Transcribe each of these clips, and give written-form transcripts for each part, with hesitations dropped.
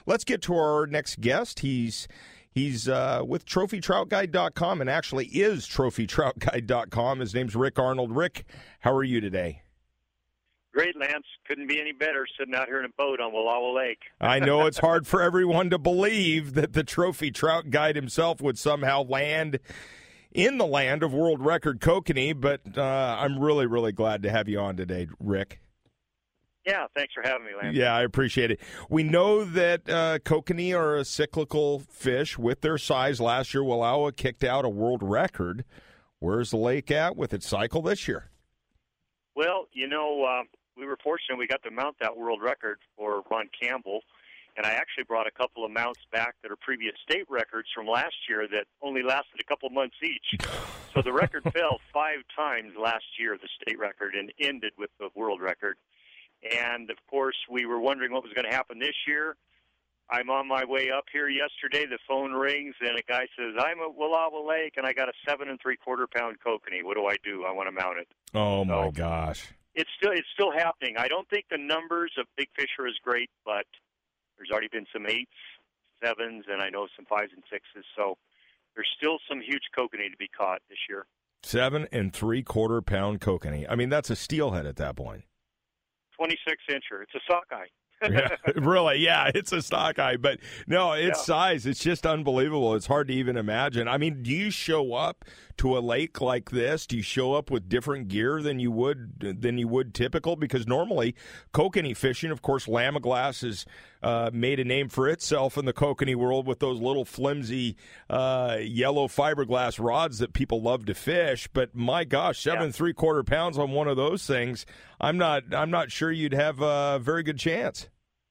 let's get to our next guest. He's with TrophyTroutGuide.com and actually is TrophyTroutGuide.com. His name's Rick Arnold. Rick, how are you today? Great, Lance. Couldn't be any better sitting out here in a boat on Wallowa Lake. I know it's hard for everyone to believe that the Trophy Trout Guide himself would somehow land in the land of world record kokanee, but I'm really, really glad to have you on today, Rick. Yeah, thanks for having me, Lance. Yeah, I appreciate it. We know that kokanee are a cyclical fish. With their size last year, Wallowa kicked out a world record. Where's the lake at with its cycle this year? Well, we were fortunate we got to mount that world record for Ron Campbell, and I actually brought a couple of mounts back that are previous state records from last year that only lasted a couple months each. So the record fell 5 times last year, the state record, and ended with the world record. And, of course, we were wondering what was going to happen this year. I'm on my way up here yesterday. The phone rings, and a guy says, I'm at Wallowa Lake, and I got a 7 3/4-pound kokanee. What do? I want to mount it. Oh, my gosh. It's still happening. I don't think the numbers of big fish are as great, but there's already been some 8s, 7s, and I know some 5s and 6s. So there's still some huge kokanee to be caught this year. 7 3/4-pound kokanee. I mean, that's a steelhead at that point. 26-incher. It's a sockeye. Yeah, really, yeah, it's a sockeye. But, no, its size, it's just unbelievable. It's hard to even imagine. I mean, do you show up to a lake like this? Do you show up with different gear than you would typical? Because normally, kokanee fishing, of course, Lamiglass has made a name for itself in the kokanee world with those little flimsy yellow fiberglass rods that people love to fish. But, my gosh, 7 3/4 pounds on one of those things, I'm not sure you'd have a very good chance.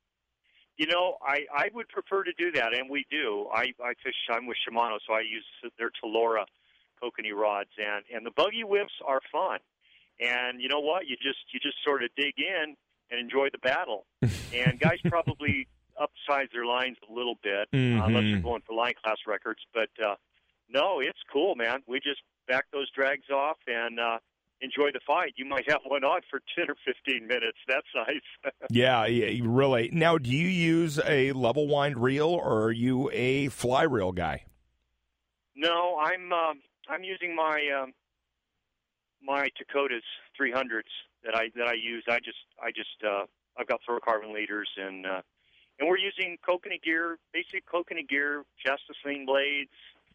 I would prefer to do that, and we do. I'm with Shimano, so I use their Telora kokanee rods, and the buggy whips are fun. And you know what? You just sort of dig in and enjoy the battle. And guys probably upsize their lines a little bit, unless they're going for line class records. But no, it's cool, man. We just back those drags off and enjoy the fight. You might have one on for 10 or 15 minutes. That's nice. yeah, really. Now, do you use a level wind reel, or are you a fly reel guy? No, I'm using my my Takotas 300s that I use. I've got fluorocarbon leaders, and we're using kokanee gear, basic kokanee gear, Shasta Sling blades.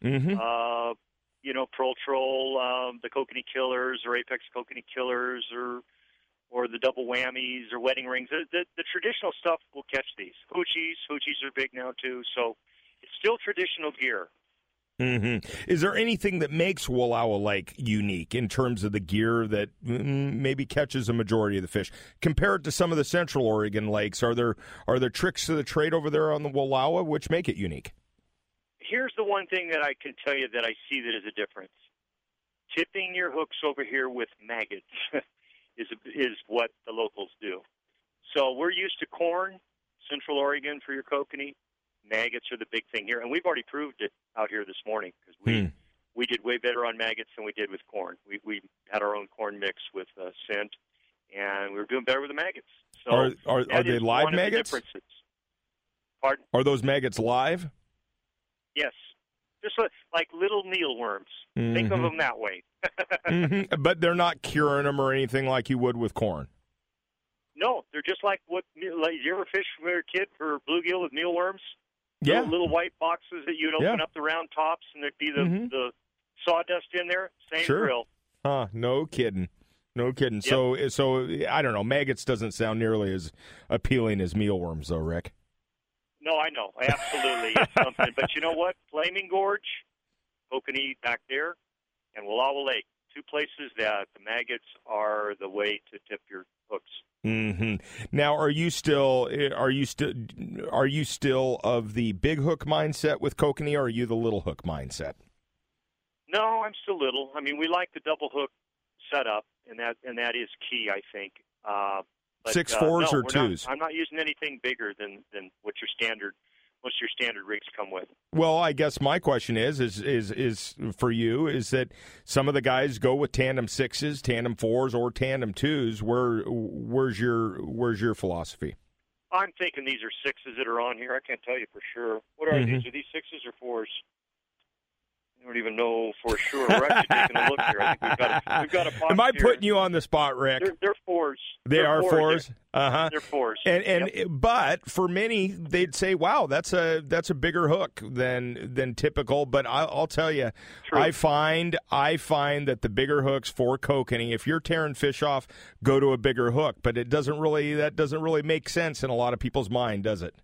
Pearl Troll, the kokanee killers, or Apex kokanee killers, or the double whammies, or wedding rings. The traditional stuff will catch these. Hoochies are big now too. So it's still traditional gear. Is there anything that makes Wallowa Lake unique in terms of the gear that maybe catches a majority of the fish compared to some of the Central Oregon lakes? Are there tricks to the trade over there on the Wallowa which make it unique? Here's the one thing that I can tell you that I see that is a difference. Tipping your hooks over here with maggots is what the locals do. So we're used to corn, Central Oregon for your kokanee. Maggots are the big thing here, and we've already proved it out here this morning because we did way better on maggots than we did with corn. We had our own corn mix with scent, and we were doing better with the maggots. So are they live maggots? Pardon? Are those maggots live? Yes, just like little mealworms. Think of them that way. But they're not curing them or anything like you would with corn. No, they're just like you ever fish when you were a kid for bluegill with mealworms? Yeah. Little white boxes that you'd open up the round tops, and there'd be the sawdust in there. Same drill. Huh, no kidding. No kidding. Yep. So I don't know. Maggots doesn't sound nearly as appealing as mealworms, though, Rick. No, I know. Absolutely. It's something. But you know what? Flaming Gorge, kokanee back there, and Wallowa Lake, 2 places that the maggots are the way to tip your hooks. Now, are you still of the big hook mindset with kokanee, or are you the little hook mindset? No, I'm still little. I mean, we like the double hook setup, and that is key, I think. 6.4s or 2s? I'm not using anything bigger than what most of your standard rigs come with. Well, I guess my question is for you is that some of the guys go with tandem 6s, tandem 4s, or tandem 2s. Where's your philosophy? I'm thinking these are 6s that are on here. I can't tell you for sure. What are these? Are these 6s or 4s? I don't even know for sure. We're actually taking a look here. I think we've got a box. Am I here. putting you on the spot, Rick? They're 4s. They're 4s. They're 4s. And but for many, they'd say, "Wow, that's a bigger hook than typical." But I'll tell you, True. I find that the bigger hooks for kokanee, if you're tearing fish off, go to a bigger hook. But that doesn't really make sense in a lot of people's mind, does it?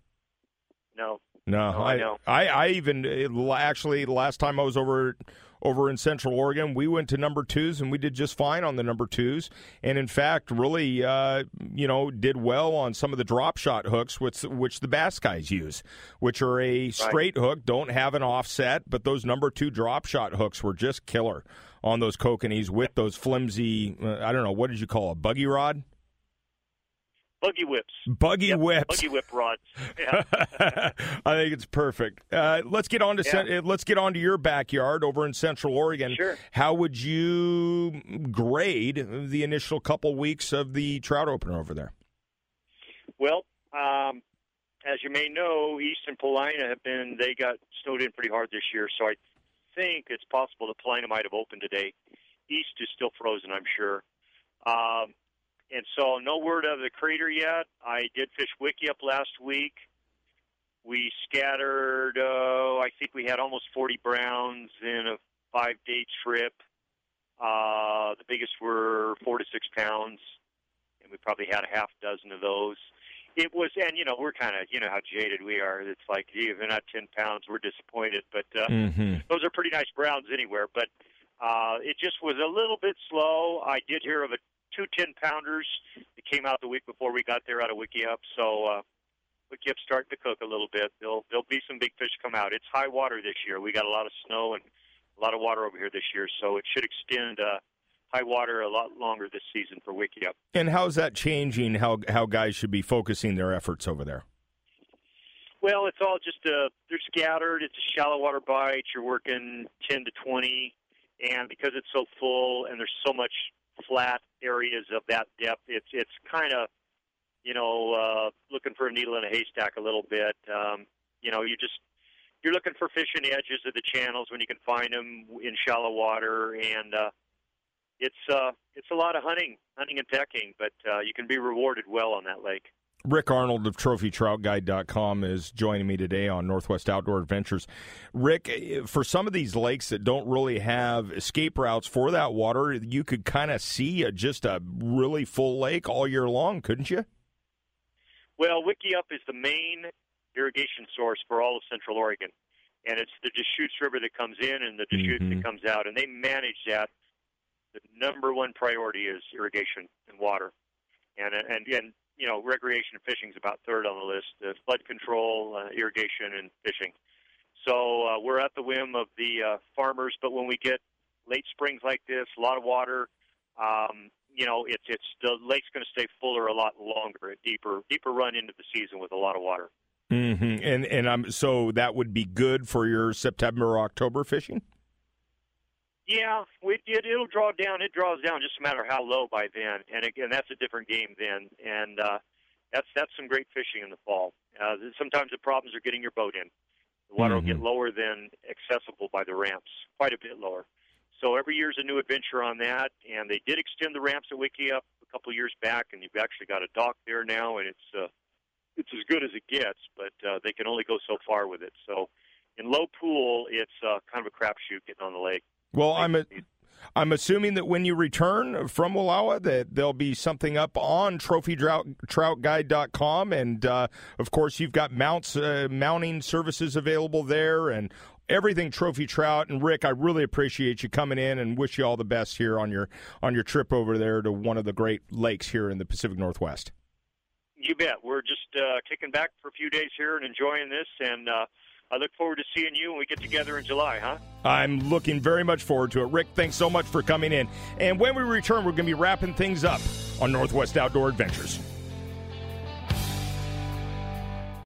No, I know. I even actually last time I was over in Central Oregon, we went to number 2s and we did just fine on the number 2s, and in fact, really, did well on some of the drop shot hooks, which the bass guys use, which are a straight hook, don't have an offset, but those number 2 drop shot hooks were just killer on those kokanees with those flimsy. I don't know, what did you call a buggy rod? Buggy whips. Buggy whips. Buggy whip rods. Yeah. I think it's perfect. Let's get on to your backyard over in Central Oregon. Sure. How would you grade the initial couple weeks of the trout opener over there? Well, as you may know, East and Paulina they got snowed in pretty hard this year, so I think it's possible that Paulina might have opened today. East is still frozen, I'm sure. And so no word of the crater yet. I did fish Wikiup last week. We scattered, I think we had almost 40 browns in a 5-day trip. The biggest were 4 to 6 pounds, and we probably had a half dozen of those. It was, and we're kind of, how jaded we are. It's like, gee, if they're not 10 pounds, we're disappointed. But those are pretty nice browns anywhere. But it just was a little bit slow. I did hear of 2 10-pounders that came out the week before we got there out of Wikiup. So Wikiup's starting to cook a little bit. There'll be some big fish come out. It's high water this year. We got a lot of snow and a lot of water over here this year, so it should extend high water a lot longer this season for Wikiup. And how's that changing how guys should be focusing their efforts over there? Well, it's all just they're scattered. It's a shallow water bite. You're working 10 to 20, and because it's so full and there's so much flat areas of that depth, it's kind of looking for a needle in a haystack a little bit. You're looking for fish in the edges of the channels when you can find them in shallow water, and it's a lot of hunting and pecking, but you can be rewarded well on that lake. Rick Arnold of TrophyTroutGuide.com is joining me today on Northwest Outdoor Adventures. Rick, for some of these lakes that don't really have escape routes for that water, you could kind of see just a really full lake all year long, couldn't you? Well, Wikiup is the main irrigation source for all of Central Oregon, and it's the Deschutes River that comes in and the Deschutes that comes out, and they manage that. The number one priority is irrigation and water, and recreation and fishing is about third on the list. Flood control, irrigation, and fishing. So we're at the whim of the farmers, but when we get late springs like this, a lot of water, it's the lake's going to stay fuller a lot longer, a deeper run into the season with a lot of water. And so that would be good for your September or October fishing? Yeah, it'll draw down. It draws down just a matter of how low by then. And again, that's a different game then. And that's some great fishing in the fall. Sometimes the problems are getting your boat in. The water will get lower than accessible by the ramps, quite a bit lower. So every year's a new adventure on that. And they did extend the ramps at Wikiup a couple of years back, and you've actually got a dock there now, and it's as good as it gets, but they can only go so far with it. So in low pool, it's kind of a crapshoot getting on the lake. Well, I'm assuming that when you return from Wallowa that there'll be something up on TrophyTroutGuide.com, and of course you've got mounting services available there and everything Trophy Trout. And Rick, I really appreciate you coming in and wish you all the best here on your trip over there to one of the great lakes here in the Pacific Northwest. You bet. We're just kicking back for a few days here and enjoying this, and I look forward to seeing you when we get together in July, huh? I'm looking very much forward to it. Rick, thanks so much for coming in. And when we return, we're going to be wrapping things up on Northwest Outdoor Adventures.